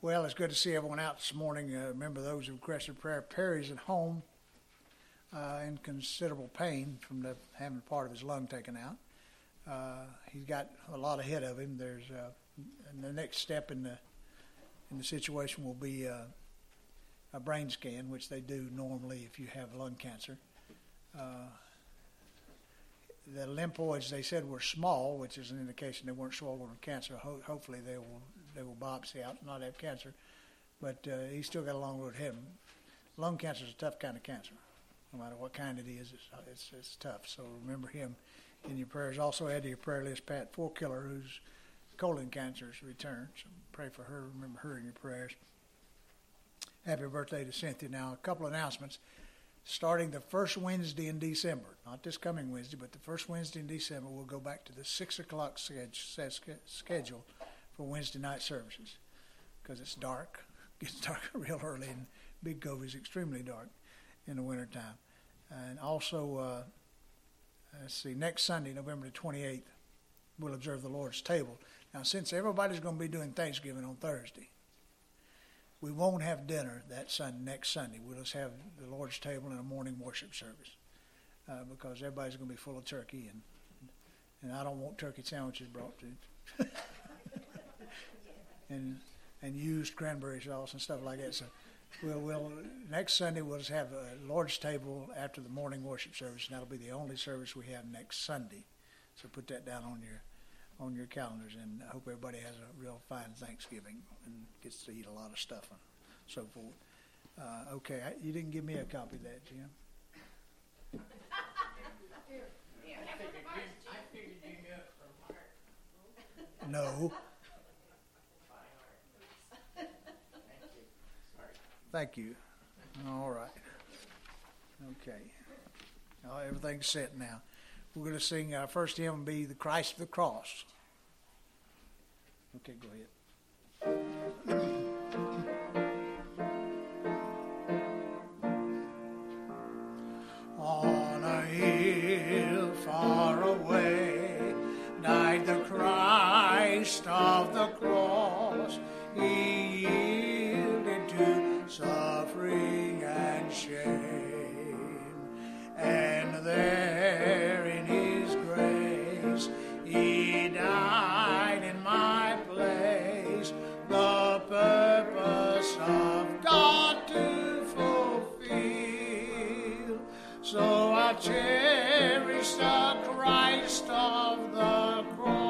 Well, it's good to see everyone out this morning. Remember those who requested prayer. Perry's at home in considerable pain from having part of his lung taken out. He's got a lot ahead of him. There's and the next step in the situation will be a brain scan, which they do normally if you have lung cancer. The lymphoids, they said, were small, which is an indication they weren't swollen with cancer. Hopefully they will biopsy out and not have cancer. But he's still got a long road ahead of him. Lung cancer is a tough kind of cancer. No matter what kind it is, it's tough. So remember him in your prayers. Also add to your prayer list Pat Forkiller, whose colon cancer has returned. So pray for her. Remember her in your prayers. Happy birthday to Cynthia. Now, a couple of announcements. Starting the first Wednesday in December, not this coming Wednesday, but the first Wednesday in December, we'll go back to the 6 o'clock schedule for Wednesday night services because it's dark. It gets dark real early, and Big Cove is extremely dark in the wintertime. And also, next Sunday, November the 28th, we'll observe the Lord's table. Now, since everybody's going to be doing Thanksgiving on Thursday, we won't have dinner next Sunday. We'll just have the Lord's table and a morning worship service because everybody's going to be full of turkey, and I don't want turkey sandwiches brought to and used cranberry sauce and stuff like that. So we'll next Sunday we'll just have a Lord's table after the morning worship service, and that'll be the only service we have next Sunday. So put that down on your calendars, and I hope everybody has a real fine Thanksgiving and gets to eat a lot of stuff and so forth. Okay, you didn't give me a copy of that, Jim. No. Thank you. All right. Okay. Everything's set now. We're going to sing our first hymn will be The Christ of the Cross. Okay, go ahead. On a hill far away died the Christ of the cross. He yielded to suffering and shame, and there in his grace he died in my place, the purpose of God to fulfill. So I cherish the Christ of the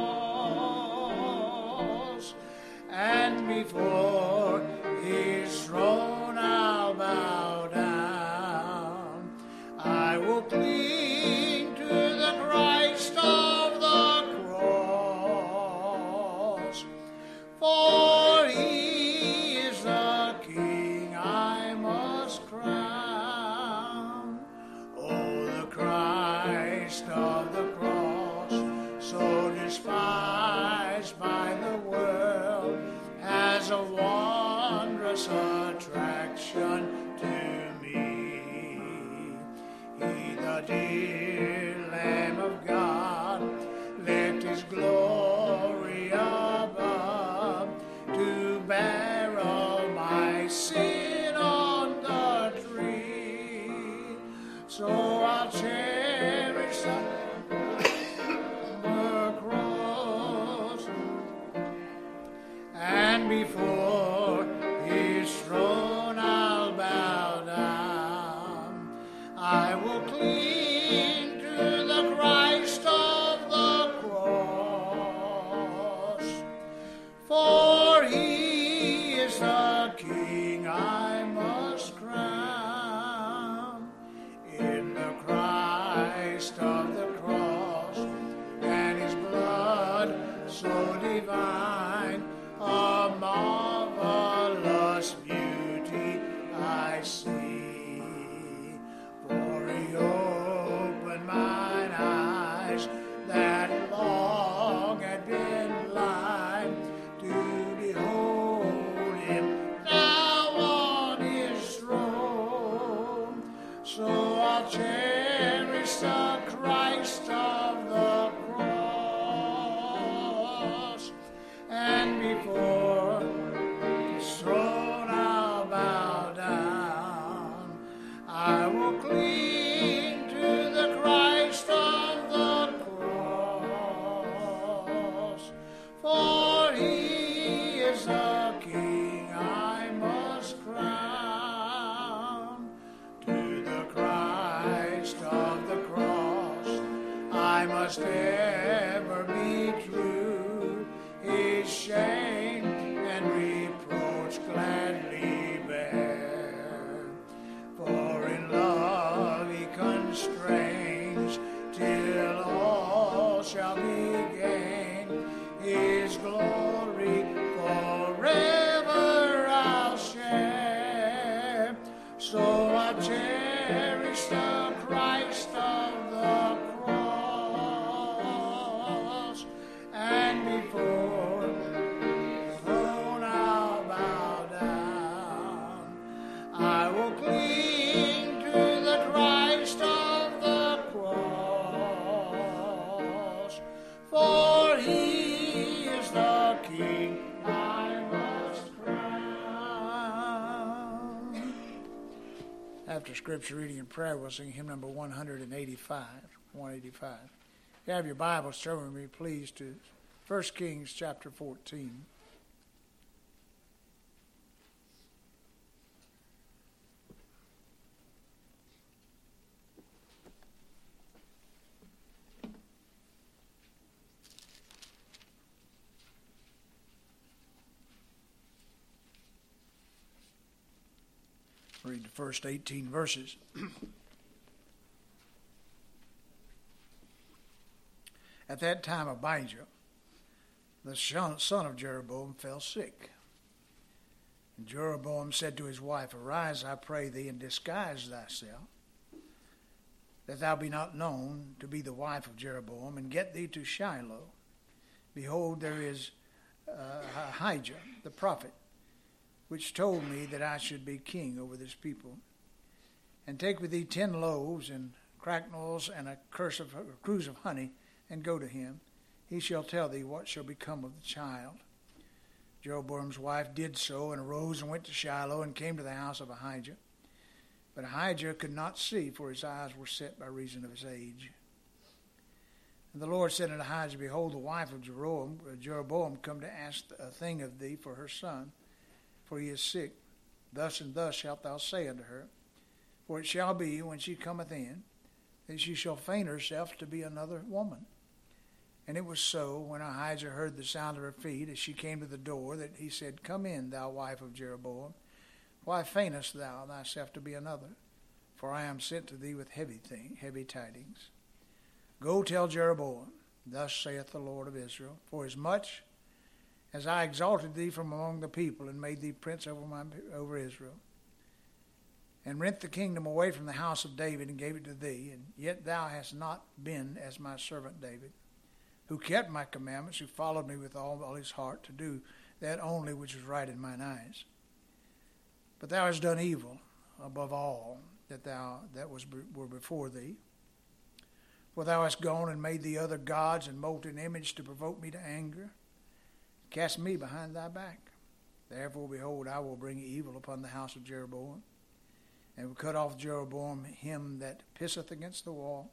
cross, and before his throne I'll bow down. I will cling to the Christ of the cross, for he is the King I must crown. Oh, the Christ of the cross, so despised by the world, has a wondrous attraction to me. He, the dear Lamb of God, left his glory above to bear all my sin on the tree. So I'll cherish the cross, and before his throne I'll bow down. I will cling to the Christ of the cross, for he is the King I must crown. In the Christ of the cross and his blood so divine, a marvelous beauty I see. For he opened mine eyes that long had been blind to behold him now on his throne. So I'll cherish the Christ of the cross, and before his throne is the King I must crown. To the Christ of the cross I must ever be true. His shame and reproach gladly bear. For in love he constrains till all shall be gained. His glory forever I'll share. So I cherish the Christ of the cross, and before his throne I'll bow down. I will cling to the Christ of the cross, for he is the King I must crown. After scripture reading and prayer, we'll sing hymn number 185. 185. If you have your Bibles, turn with me, please, to 1 Kings chapter 14. Read the first 18 verses. At that time, Abijah, the son of Jeroboam, fell sick. And Jeroboam said to his wife, Arise, I pray thee, and disguise thyself, that thou be not known to be the wife of Jeroboam, and get thee to Shiloh. Behold, there is Ahijah, the prophet, which told me that I should be king over this people. And take with thee 10 loaves and cracknels and a cruse of honey, and go to him. He shall tell thee what shall become of the child. Jeroboam's wife did so, and arose and went to Shiloh, and came to the house of Ahijah. But Ahijah could not see, for his eyes were set by reason of his age. And the Lord said unto Ahijah, Behold, the wife of Jeroboam come to ask a thing of thee for her son, for he is sick. Thus and thus shalt thou say unto her, For it shall be, when she cometh in, that she shall feign herself to be another woman. And it was so, when Ahijah heard the sound of her feet, as she came to the door, that he said, Come in, thou wife of Jeroboam. Why feignest thou thyself to be another? For I am sent to thee with heavy tidings. Go tell Jeroboam, Thus saith the Lord of Israel, Forasmuch as I exalted thee from among the people, and made thee prince over Israel, and rent the kingdom away from the house of David, and gave it to thee, and yet thou hast not been as my servant David, who kept my commandments, who followed me with all his heart, to do that only which was right in mine eyes. But thou hast done evil above all that were before thee. For thou hast gone and made thee other gods, and molten image to provoke me to anger, cast me behind thy back. Therefore, behold, I will bring evil upon the house of Jeroboam, and will cut off Jeroboam him that pisseth against the wall,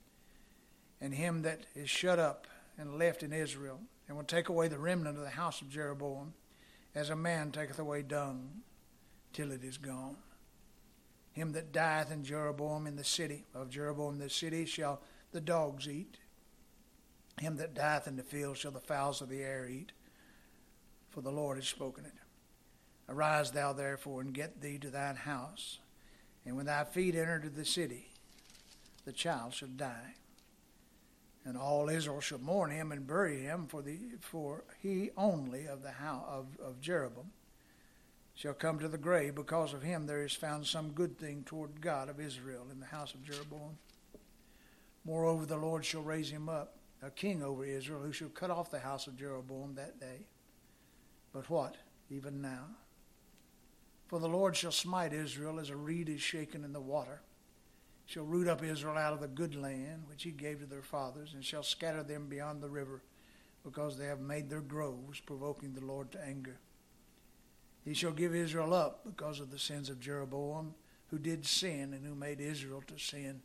and him that is shut up and left in Israel, and will take away the remnant of the house of Jeroboam, as a man taketh away dung, till it is gone. Him that dieth in Jeroboam in the city of Jeroboam the city shall the dogs eat. Him that dieth in the field shall the fowls of the air eat. For the Lord has spoken it. Arise thou therefore, and get thee to thine house. And when thy feet enter into the city, the child shall die. And all Israel shall mourn him and bury him, for he only of the house of Jeroboam shall come to the grave. Because of him there is found some good thing toward God of Israel in the house of Jeroboam. Moreover, the Lord shall raise him up, a king over Israel, who shall cut off the house of Jeroboam that day. But what? Even now. For the Lord shall smite Israel as a reed is shaken in the water. Shall root up Israel out of the good land which he gave to their fathers, and shall scatter them beyond the river, because they have made their groves, provoking the Lord to anger. He shall give Israel up because of the sins of Jeroboam, who did sin and who made Israel to sin.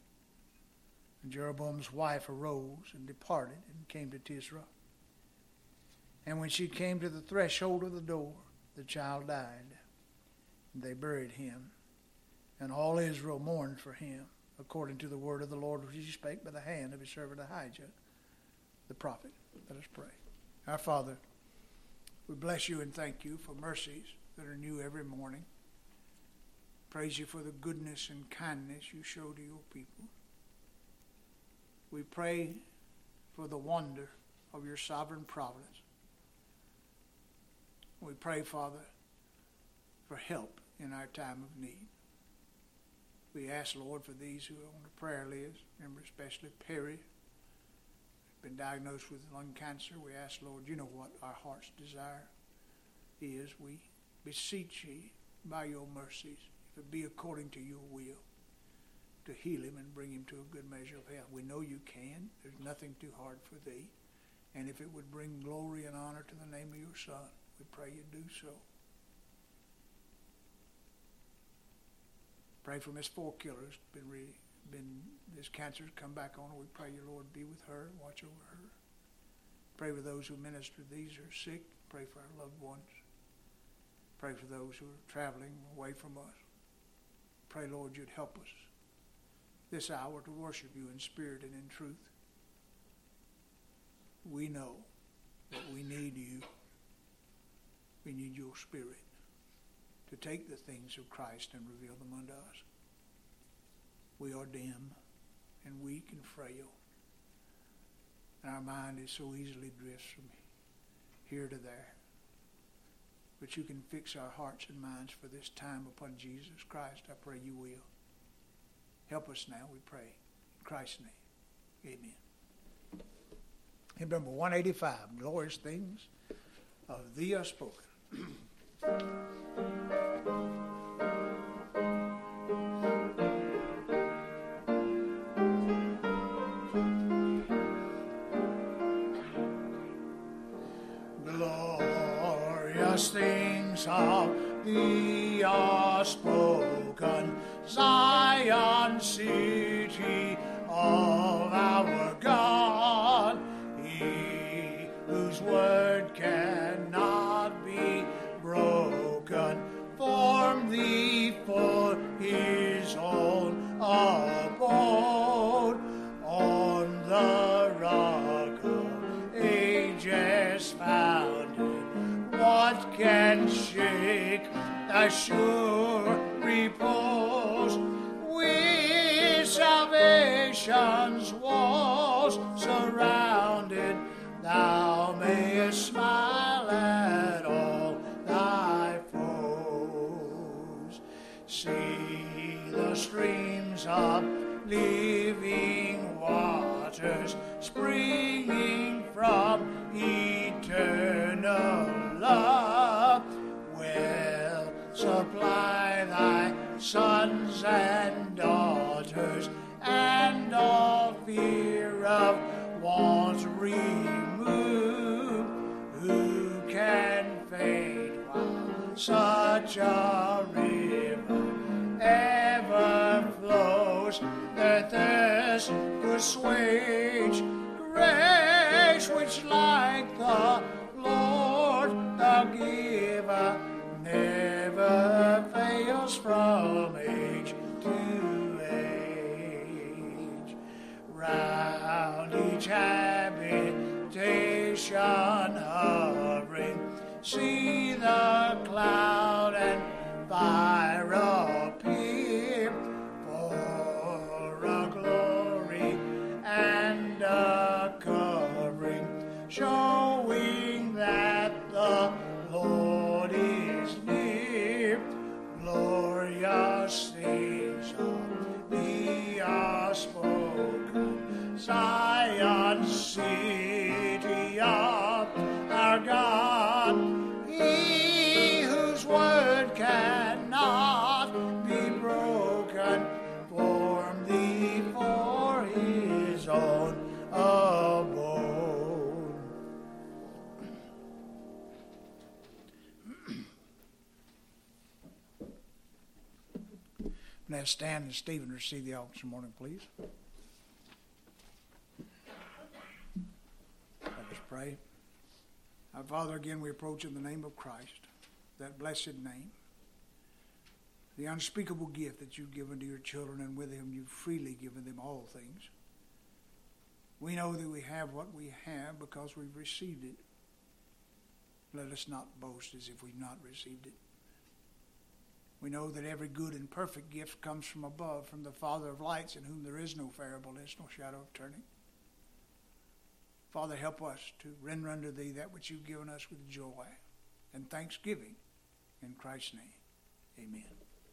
And Jeroboam's wife arose and departed and came to Tisra. And when she came to the threshold of the door, the child died. And they buried him. And all Israel mourned for him, according to the word of the Lord which he spake by the hand of his servant Ahijah, the prophet. Let us pray. Our Father, we bless you and thank you for mercies that are new every morning. Praise you for the goodness and kindness you show to your people. We pray for the wonder of your sovereign providence. We pray, Father, for help in our time of need. We ask, Lord, for these who are on the prayer list, remember especially Perry, been diagnosed with lung cancer. We ask, Lord, you know what our heart's desire is. We beseech ye by your mercies, if it be according to your will, to heal him and bring him to a good measure of health. We know you can. There's nothing too hard for thee. And if it would bring glory and honor to the name of your Son, we pray you do so. Pray for Miss Forkiller. This cancer's come back on her. We pray you, Lord, be with her, watch over her. Pray for those who minister these who are sick. Pray for our loved ones. Pray for those who are traveling away from us. Pray, Lord, you'd help us this hour to worship you in spirit and in truth. We know that we need you. We need your spirit to take the things of Christ and reveal them unto us. We are dim and weak and frail, and our mind is so easily drifts from here to there. But you can fix our hearts and minds for this time upon Jesus Christ. I pray you will. Help us now, we pray. In Christ's name, amen. Hymn number 185, Glorious Things of Thee Are Spoken. Glorious things of thee are spoken, Zion, city of our God, he whose word cannot be broken, formed thee for his own abode, on the rock of ages founded. What can shake thy sure repose? With salvation's walls surrounded, thou mayest smile at all thy foes. See the streams of living waters springing from eternal love. Well, supply thy sons and daughters, and all fear of want remove. Who can fade while such a river ever flows? Their thirst will assuage, grace which like the Lord the giver never fails from age to age. Round each habitation hovering, see the cloud and fire appear, for a glory and a covering, showing that the Lord is near. Glorious things of thee are spoken, Zion, city of our God, he whose word cannot be broken, formed thee for his own abode. Now stand and Stephen receive the offering this morning, please. Let us pray. Our Father, again we approach in the name of Christ, that blessed name, the unspeakable gift that you've given to your children, and with him you've freely given them all things. We know that we have what we have because we've received it. Let us not boast as if we've not received it. We know that every good and perfect gift comes from above, from the Father of lights, in whom there is no variableness, no shadow of turning. Father, help us to render unto thee that which you've given us with joy and thanksgiving. In Christ's name, amen.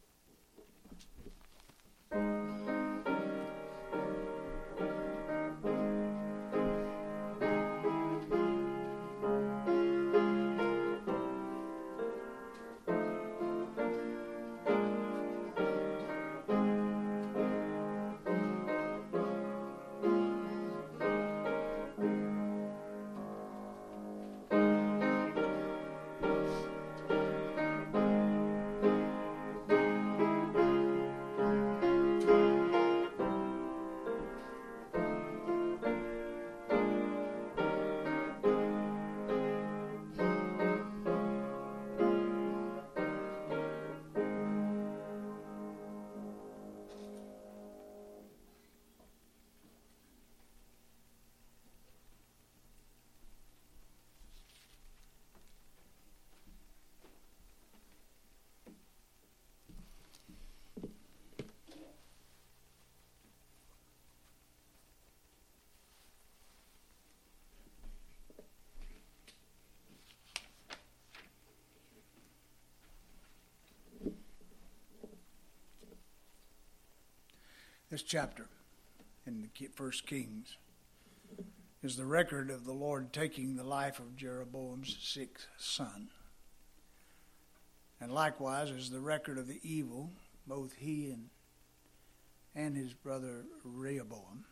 This chapter in the First Kings is the record of the Lord taking the life of Jeroboam's sixth son. And likewise is the record of the evil both he and his brother Rehoboam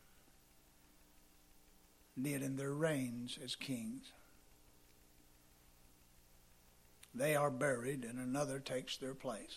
did in their reigns as kings. They are buried and another takes their place.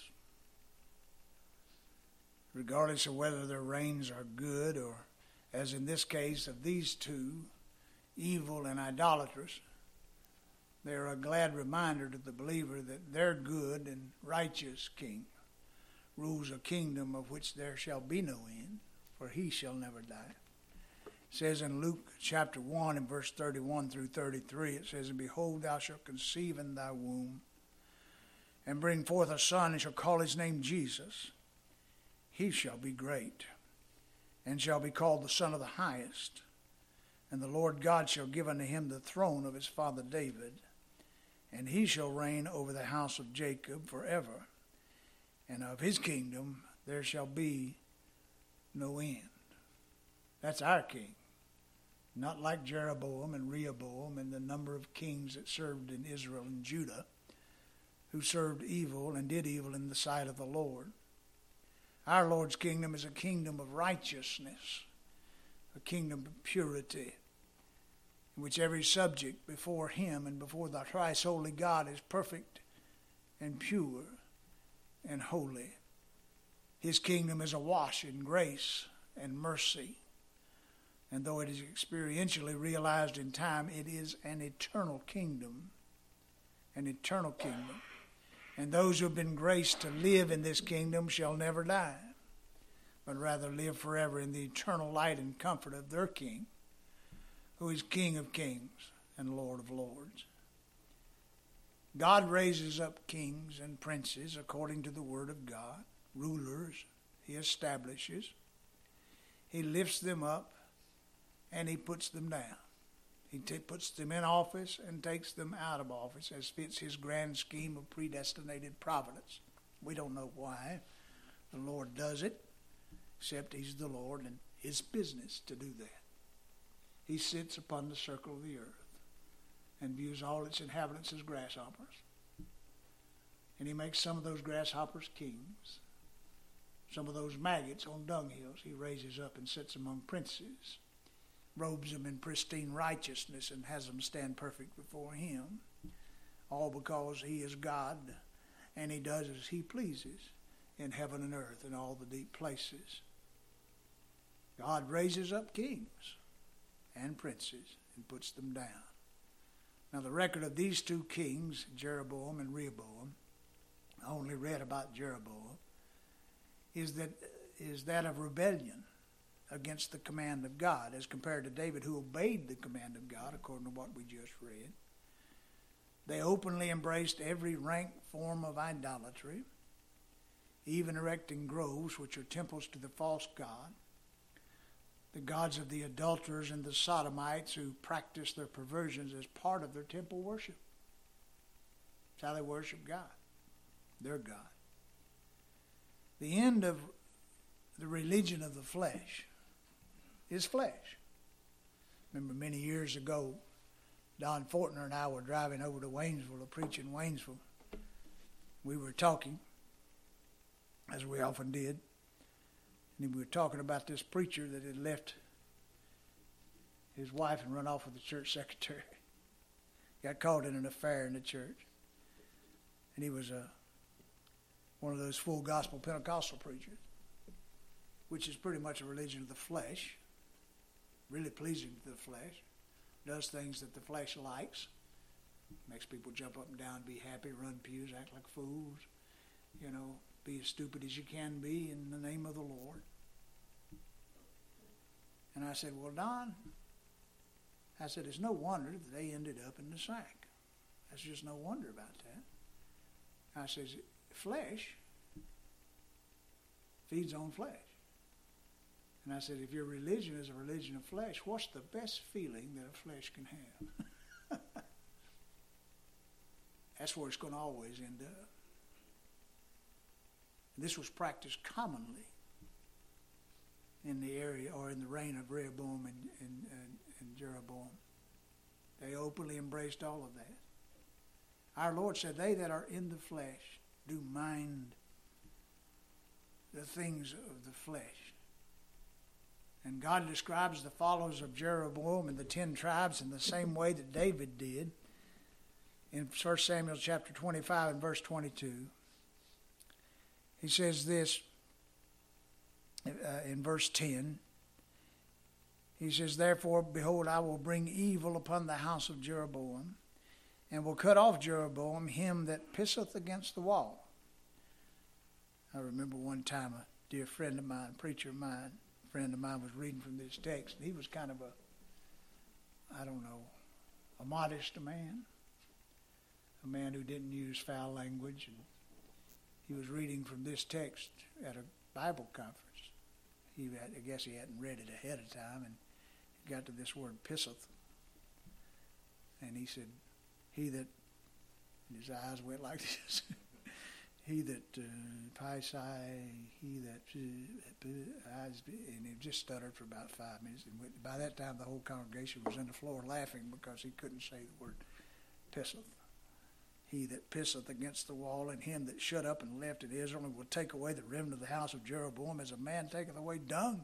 Regardless of whether their reigns are good or, as in this case of these two, evil and idolatrous, they are a glad reminder to the believer that their good and righteous king rules a kingdom of which there shall be no end, for he shall never die. It says in Luke chapter 1 and verse 31 through 33, it says, "And behold, thou shalt conceive in thy womb, and bring forth a son, and shall call his name Jesus. He shall be great, and shall be called the Son of the Highest. And the Lord God shall give unto him the throne of his father David, and he shall reign over the house of Jacob forever. And of his kingdom there shall be no end." That's our king. Not like Jeroboam and Rehoboam and the number of kings that served in Israel and Judah, who served evil and did evil in the sight of the Lord. Our Lord's kingdom is a kingdom of righteousness, a kingdom of purity, in which every subject before him and before the thrice holy God is perfect and pure and holy. His kingdom is awash in grace and mercy. And though it is experientially realized in time, it is an eternal kingdom. An eternal kingdom. And those who have been graced to live in this kingdom shall never die, but rather live forever in the eternal light and comfort of their King, who is King of kings and Lord of lords. God raises up kings and princes according to the word of God. Rulers he establishes. He lifts them up and he puts them down. He puts them in office and takes them out of office as fits his grand scheme of predestinated providence. We don't know why the Lord does it, except he's the Lord and his business to do that. He sits upon the circle of the earth and views all its inhabitants as grasshoppers. And he makes some of those grasshoppers kings. Some of those maggots on dunghills he raises up and sets among princes, robes them in pristine righteousness and has them stand perfect before him, all because he is God and he does as he pleases in heaven and earth and all the deep places. God raises up kings and princes and puts them down. Now, the record of these two kings, Jeroboam and Rehoboam, I only read about Jeroboam, is that of rebellion against the command of God, as compared to David, who obeyed the command of God, according to what we just read. They openly embraced every rank form of idolatry, even erecting groves, which are temples to the false god, the gods of the adulterers and the sodomites who practice their perversions as part of their temple worship. That's how they worship God, their God. The end of the religion of the flesh is flesh. Remember many years ago, Don Fortner and I were driving over to Waynesville to preach in Waynesville. We were talking, as we often did, and we were talking about this preacher that had left his wife and run off with the church secretary. Got caught in an affair in the church. And he was one of those full gospel Pentecostal preachers, which is pretty much a religion of the flesh, really pleasing to the flesh, does things that the flesh likes, makes people jump up and down, be happy, run pews, act like fools, be as stupid as you can be in the name of the Lord. And I said, well, Don, it's no wonder that they ended up in the sack. That's just no wonder about that. I says, flesh feeds on flesh. And I said, if your religion is a religion of flesh, what's the best feeling that a flesh can have? That's where it's going to always end up. And this was practiced commonly in the area or in the reign of Rehoboam and Jeroboam. They openly embraced all of that. Our Lord said, they that are in the flesh do mind the things of the flesh. And God describes the followers of Jeroboam and the 10 tribes in the same way that David did in 1 Samuel chapter 25 and verse 22. He says this in verse 10. He says, therefore, behold, I will bring evil upon the house of Jeroboam, and will cut off Jeroboam him that pisseth against the wall. I remember one time a dear friend of mine, friend of mine was reading from this text, and he was kind of a modest man, a man who didn't use foul language, and he was reading from this text at a Bible conference. I guess he hadn't read it ahead of time, and he got to this word pisseth, and he said, he that, and his eyes went like this, he that paisai, he that, and he just stuttered for about 5 minutes. And by that time, the whole congregation was on the floor laughing because he couldn't say the word pisseth. He that pisseth against the wall, and him that shut up and left in Israel, and will take away the remnant of the house of Jeroboam as a man taketh away dung,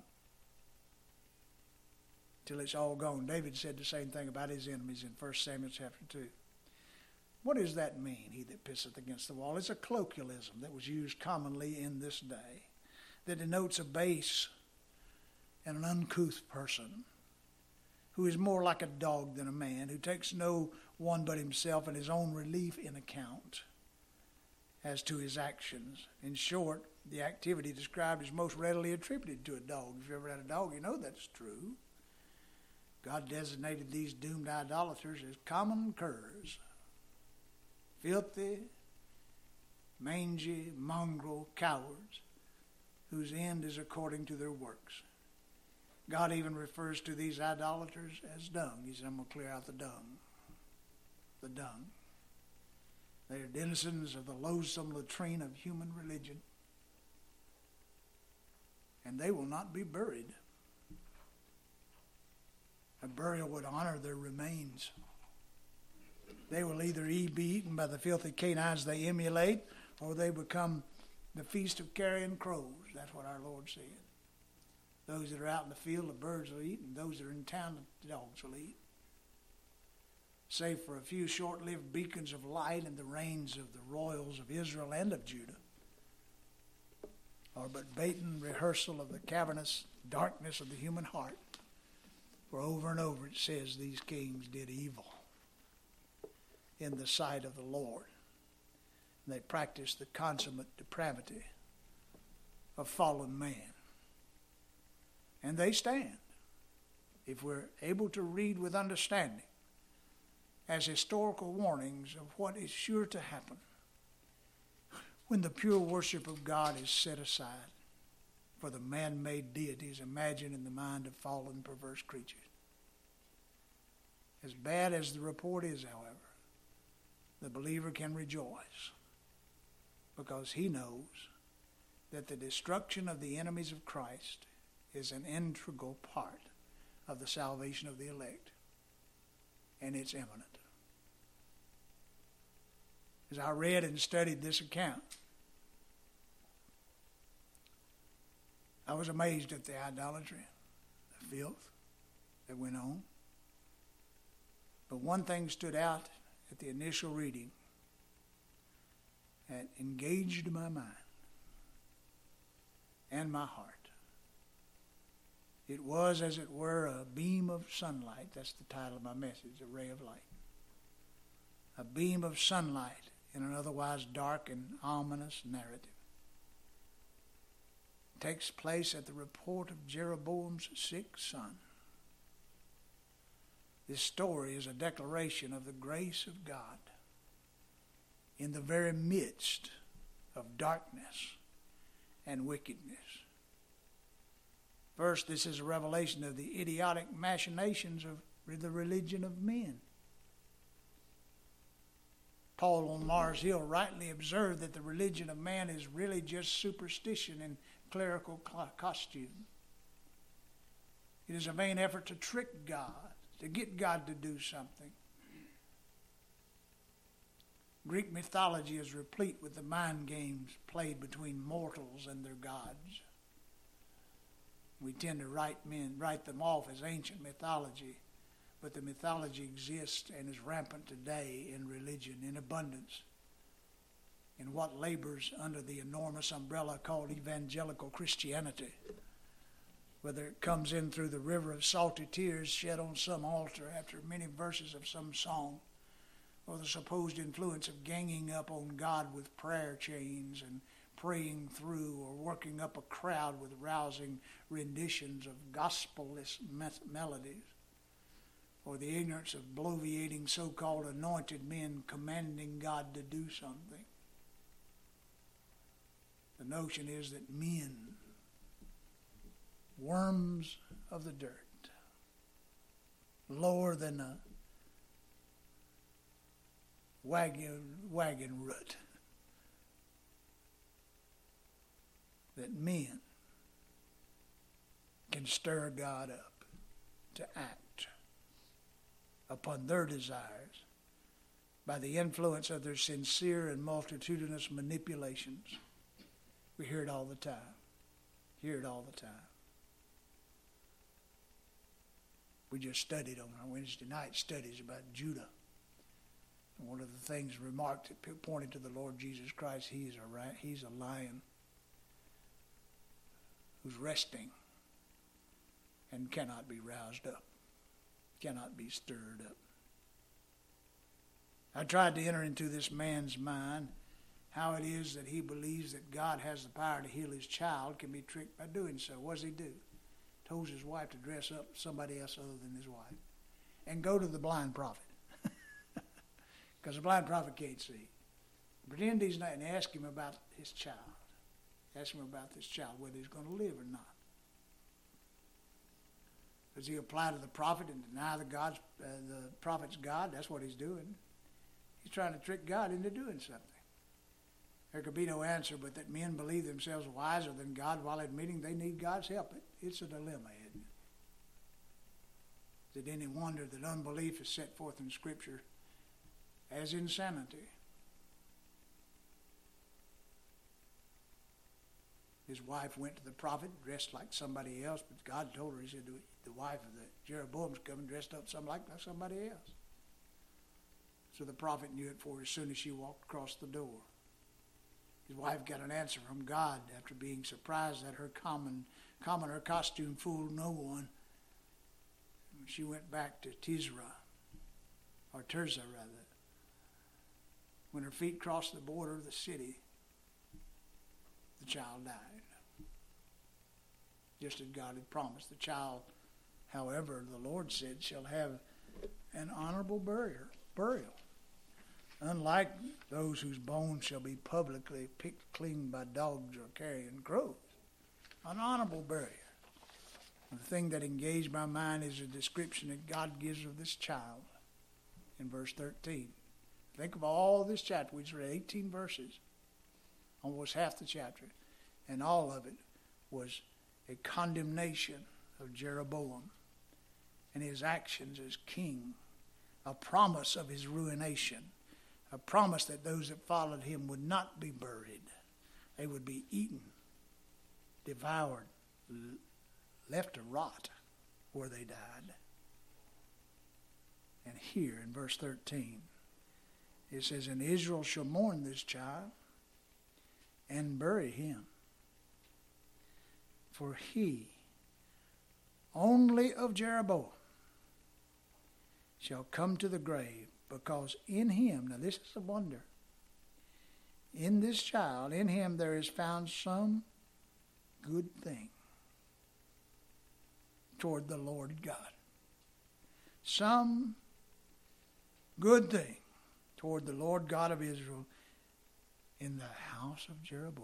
till it's all gone. David said the same thing about his enemies in 1 Samuel chapter 2. What does that mean, he that pisseth against the wall? It's a colloquialism that was used commonly in this day that denotes a base and an uncouth person who is more like a dog than a man, who takes no one but himself and his own relief in account as to his actions. In short, the activity described is most readily attributed to a dog. If you ever had a dog, you know that's true. God designated these doomed idolaters as common curs, filthy, mangy, mongrel cowards, whose end is according to their works. God even refers to these idolaters as dung. He said, I'm going to clear out the dung. The dung. They are denizens of the loathsome latrine of human religion, and they will not be buried. A burial would honor their remains. They will either be eaten by the filthy canines they emulate, or they become the feast of carrion crows. That's what our Lord said. Those that are out in the field, the birds will eat, and those that are in town, the dogs will eat. Save for a few short-lived beacons of light in the reigns of the royals of Israel and of Judah, are but bait and rehearsal of the cavernous darkness of the human heart. For over and over it says these kings did evil. in the sight of the Lord. And they practice the consummate depravity of fallen man. And they stand, if we're able to read with understanding, as historical warnings of what is sure to happen when the pure worship of God is set aside for the man-made deities imagined in the mind of fallen, perverse creatures. As bad as the report is, however, the believer can rejoice because he knows that the destruction of the enemies of Christ is an integral part of the salvation of the elect, and it's imminent. As I read and studied this account, I was amazed at the idolatry, the filth that went on. But one thing stood out at the initial reading that engaged my mind and my heart. It was, as it were, a beam of sunlight. That's the title of my message, A Ray of Light. A beam of sunlight in an otherwise dark and ominous narrative. It takes place at the report of Jeroboam's sick son. This story is a declaration of the grace of God in the very midst of darkness and wickedness. First, this is a revelation of the idiotic machinations of the religion of men. Paul on Mars Hill rightly observed that the religion of man is really just superstition and clerical costume. It is a vain effort to trick God, to get God to do something. Greek mythology is replete with the mind games played between mortals and their gods. We tend to write them off as ancient mythology, but the mythology exists and is rampant today in religion in abundance, in what labors under the enormous umbrella called evangelical Christianity. Whether it comes in through the river of salty tears shed on some altar after many verses of some song, or the supposed influence of ganging up on God with prayer chains and praying through, or working up a crowd with rousing renditions of gospel-less melodies, or the ignorance of bloviating so-called anointed men commanding God to do something. The notion is that men, worms of the dirt, lower than a wagon root, that men can stir God up to act upon their desires by the influence of their sincere and multitudinous manipulations. We hear it all the time. Hear it all the time. We just studied on our Wednesday night studies about Judah. And one of the things remarked that pointed to the Lord Jesus Christ, he's a lion who's resting and cannot be roused up, cannot be stirred up. I tried to enter into this man's mind how it is that he believes that God has the power to heal his child, can be tricked by doing so. What does he do? Told his wife to dress up somebody else other than his wife and go to the blind prophet, because the blind prophet can't see. Pretend he's not, and ask him about his child. Ask him about this child, whether he's going to live or not. Does he apply to the prophet and deny the prophet's God? That's what he's doing. He's trying to trick God into doing something. There could be no answer but that men believe themselves wiser than God while admitting they need God's help. It's a dilemma, isn't it? Is it any wonder that unbelief is set forth in Scripture as insanity? His wife went to the prophet dressed like somebody else, but God told her, he said, the wife of the Jeroboam's coming dressed up like somebody else. So the prophet knew it for her as soon as she walked across the door. His wife got an answer from God after being surprised that her commoner costume fooled no one. She went back to Tirzah, When her feet crossed the border of the city, the child died. Just as God had promised. The child, however, the Lord said, shall have an honorable burial. Unlike those whose bones shall be publicly picked clean by dogs or carrion crows. An honorable burial. The thing that engaged my mind is a description that God gives of this child in verse 13. Think of all this chapter. We just read 18 verses, almost half the chapter, and all of it was a condemnation of Jeroboam and his actions as king, a promise of his ruination, a promise that those that followed him would not be buried. They would be eaten, devoured, left to rot where they died. And here in verse 13, it says, and Israel shall mourn this child and bury him. For he, only of Jeroboam, shall come to the grave, because in him, now this is a wonder, in this child, in him there is found some good thing toward the Lord God. Some good thing toward the Lord God of Israel in the house of Jeroboam.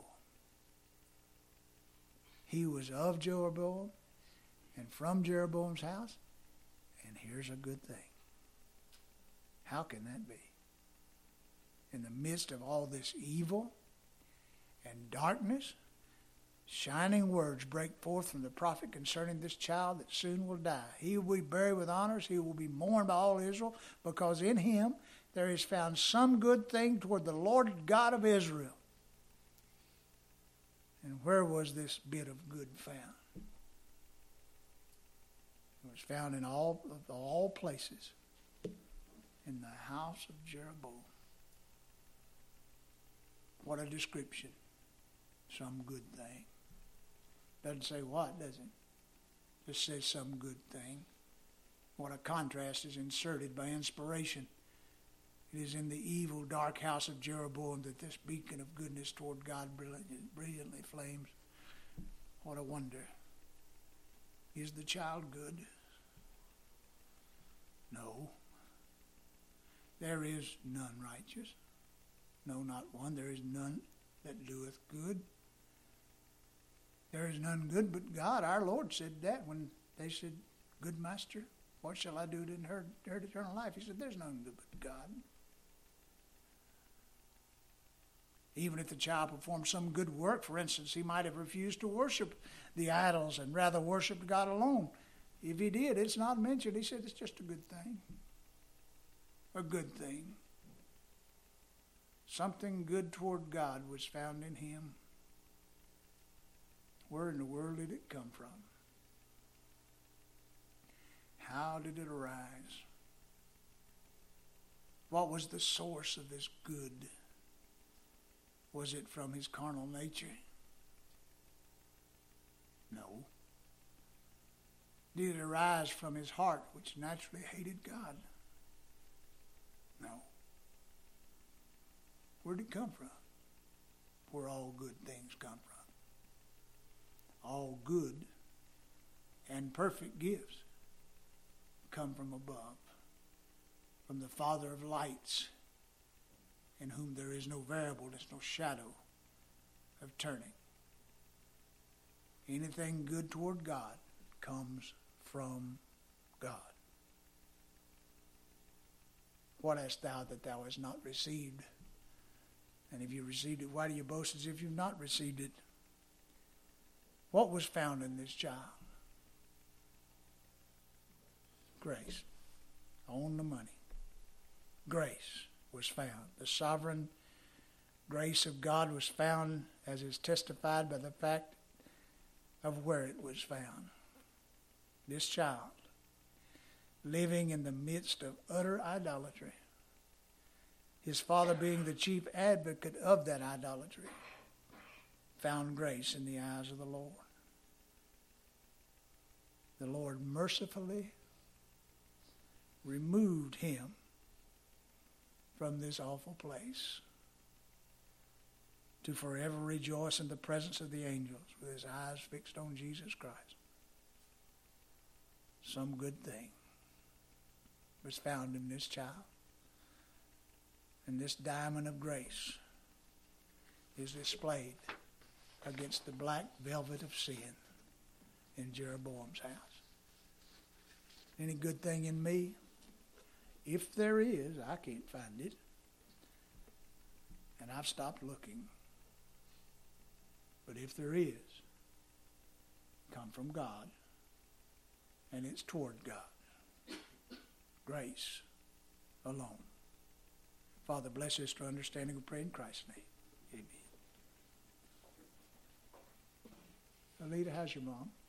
He was of Jeroboam and from Jeroboam's house, and here's a good thing. How can that be? In the midst of all this evil and darkness, shining words break forth from the prophet concerning this child that soon will die. He will be buried with honors. He will be mourned by all Israel, because in him there is found some good thing toward the Lord God of Israel. And where was this bit of good found? It was found in all places. In the house of Jeroboam. What a description. Some good thing. Doesn't say what, does it? Just says some good thing. What a contrast is inserted by inspiration. It is in the evil, dark house of Jeroboam that this beacon of goodness toward God brilliantly flames. What a wonder. Is the child good? No. There is none righteous. No, not one. There is none that doeth good. There is none good but God. Our Lord said that when they said, Good Master, what shall I do to inherit eternal life? He said, there's none good but God. Even if the child performed some good work, for instance, he might have refused to worship the idols and rather worshiped God alone. If he did, it's not mentioned. He said it's just a good thing. A good thing. Something good toward God was found in him. Where in the world did it come from? How did it arise? What was the source of this good? Was it from his carnal nature? No. Did it arise from his heart, which naturally hated God? No. Where did it come from? Where all good things come from. All good and perfect gifts come from above, from the Father of lights, in whom there is no variableness, no shadow of turning. Anything good toward God comes from God. What hast thou that thou hast not received? And if you received it, why do you boast as if you've not received it? What was found in this child? Grace. On the money. Grace was found. The sovereign grace of God was found, as is testified by the fact of where it was found. This child, living in the midst of utter idolatry, his father being the chief advocate of that idolatry, found grace in the eyes of the Lord. The Lord mercifully removed him from this awful place, to forever rejoice in the presence of the angels with his eyes fixed on Jesus Christ. Some good thing was found in this child. And this diamond of grace is displayed against the black velvet of sin in Jeroboam's house. Any good thing in me? If there is, I can't find it. And I've stopped looking. But if there is, come from God. And it's toward God. Grace alone. Father, bless us to understanding. We pray in Christ's name. Amen. Alita, how's your mom?